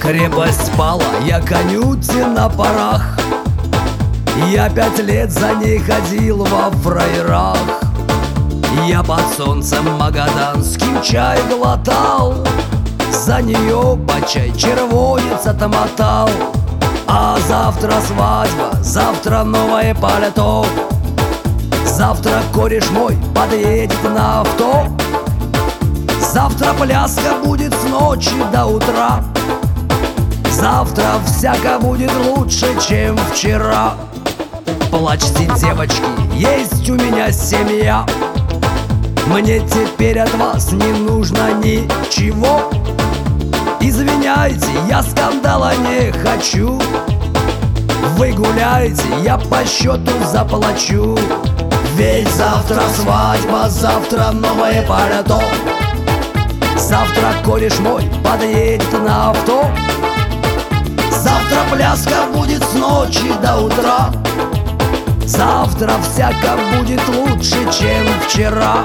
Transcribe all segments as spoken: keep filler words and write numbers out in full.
Крепость пала, я конюте на парах. Я пять лет за ней ходил во фраерах. Я под солнцем магаданским чай глотал, за нее по чай червонец отмотал. А завтра свадьба, завтра новое пальто, завтра кореш мой подъедет на авто. Завтра пляска будет с ночи до утра. Завтра всяко будет лучше, чем вчера. Плачьте, девочки, есть у меня семья. Мне теперь от вас не нужно ничего. Извиняйте, я скандала не хочу. Вы гуляйте, я по счету заплачу. Ведь завтра свадьба, завтра новое пальто. Завтра кореш мой подъедет на авто. Завтра пляска будет с ночи до утра. Завтра всяко будет лучше, чем вчера.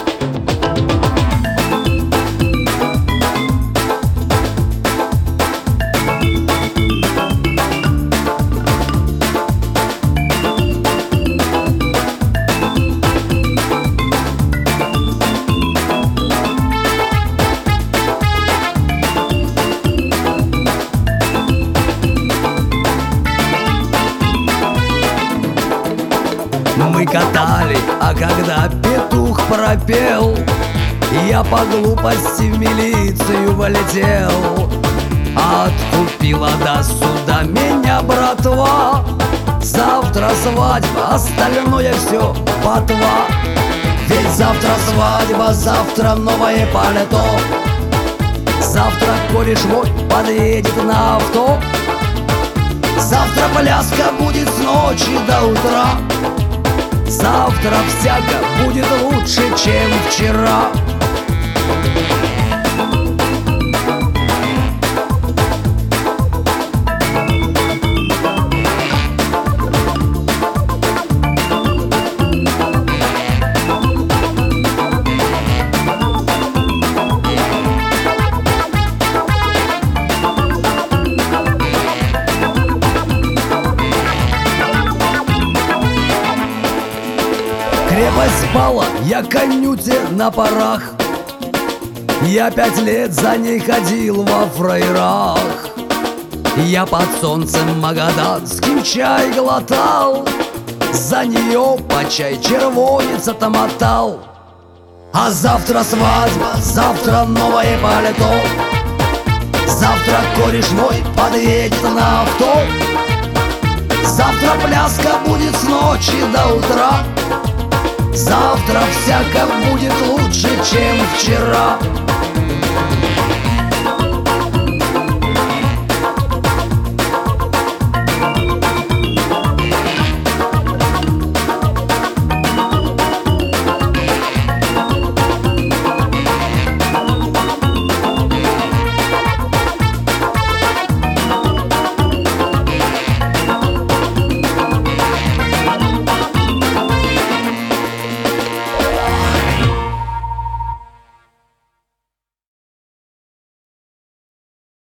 Мы катали, а когда петух пропел, я по глупости в милицию вылетел. Откупила до суда меня братва. Завтра свадьба, остальное все ботва. Ведь завтра свадьба, завтра новое пальто. Завтра кореш мой подъедет на авто. Завтра пляска будет с ночи до утра. Завтра всяко будет лучше, чем вчера. Крепость пала, я конюте на парах. Я пять лет за ней ходил во фраерах. Я под солнцем магаданским чай глотал, за нее по чай червонец отмотал. А завтра свадьба, завтра новое пальто. Завтра кореш мой подъедет на авто. Завтра пляска будет с ночи до утра. Завтра всяко будет лучше, чем вчера.